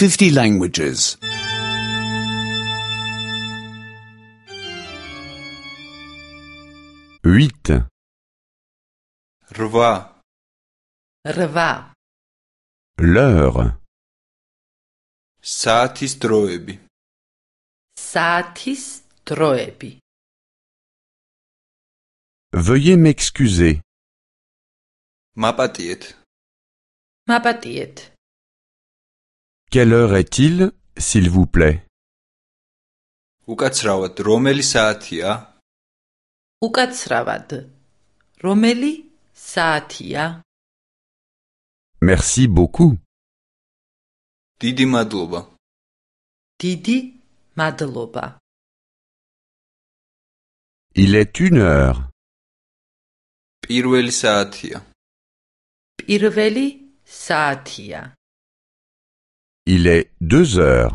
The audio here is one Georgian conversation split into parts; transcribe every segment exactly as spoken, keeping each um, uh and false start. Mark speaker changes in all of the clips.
Speaker 1: fifty languages.
Speaker 2: huit,
Speaker 3: რვა
Speaker 4: რვა
Speaker 2: l'heure,
Speaker 3: საათის დროები
Speaker 4: საათის დროები
Speaker 2: veuillez m'excuser,
Speaker 3: მაპატიეთ
Speaker 4: მაპატიეთ
Speaker 2: quelle heure est-il, s'il vous plaît?
Speaker 3: უკაცრავად რომელი საათია
Speaker 4: უკაცრავად რომელი საათია
Speaker 2: Merci beaucoup.
Speaker 3: დიდი მადლობა
Speaker 4: დიდი მადლობა
Speaker 2: Il est une heure.
Speaker 3: პირველი საათია
Speaker 4: პირველი საათია
Speaker 2: Il est deux heures.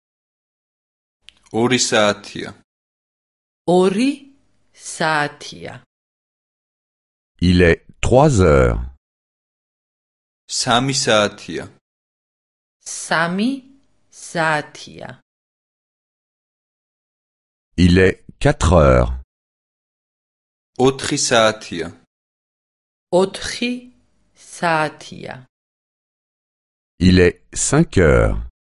Speaker 3: ორი საათია
Speaker 4: ორი საათია
Speaker 2: Il est trois heures.
Speaker 3: სამი საათია
Speaker 4: სამი საათია
Speaker 2: Il est quatre heures.
Speaker 3: ოთხი საათია
Speaker 4: ოთხი საათია
Speaker 2: Il est cinq heures.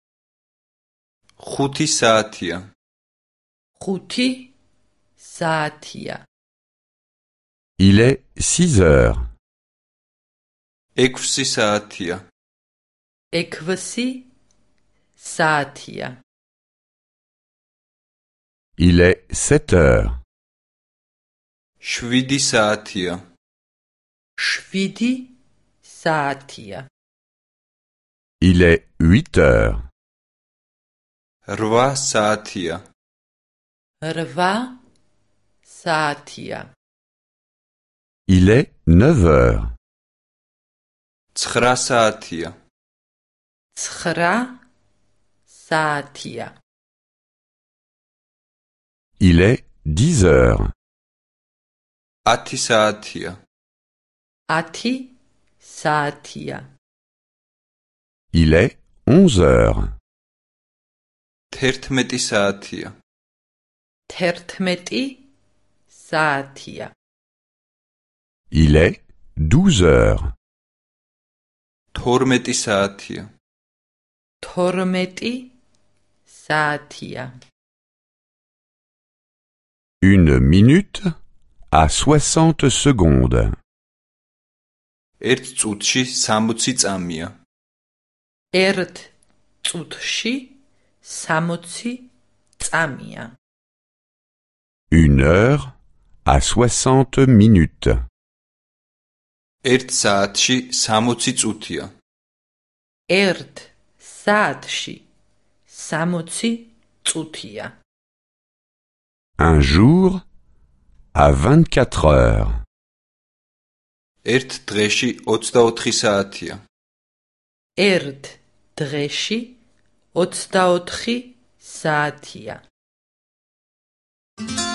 Speaker 3: ხუთი საათია
Speaker 4: ხუთი საათია
Speaker 2: Il est six heures.
Speaker 3: ექვსი საათია
Speaker 4: ექვსი საათია
Speaker 2: Il est sept heures.
Speaker 3: შვიდი საათია
Speaker 4: შვიდი საათია
Speaker 2: Il est huit heures.
Speaker 3: რვა საათია
Speaker 4: რვა საათია
Speaker 2: Il est neuf heures.
Speaker 3: ცხრა საათია
Speaker 4: ცხრა საათია
Speaker 2: Il est dix heures.
Speaker 3: ათი საათია
Speaker 4: ათი საათია
Speaker 2: Il est onze heures.
Speaker 3: თერთმეტი საათია
Speaker 4: თერთმეტი საათია
Speaker 2: Il est douze heures.
Speaker 3: თორმეტი საათია
Speaker 4: თორმეტი საათია
Speaker 2: Une minute à soixante secondes.
Speaker 3: ერთ წუთში სამოცი წამია
Speaker 4: ერთ წუთში სამოცი წამია
Speaker 2: Une heure à soixante minutes.
Speaker 3: ერთ საათში სამოცი წუთია
Speaker 4: ერთ საათში სამოცი წუთია
Speaker 2: Un jour à vingt-quatre heures.
Speaker 3: ერთ დღეში ოცდაოთხი საათია
Speaker 4: ერთ დღეში ოცდაოთხი საათია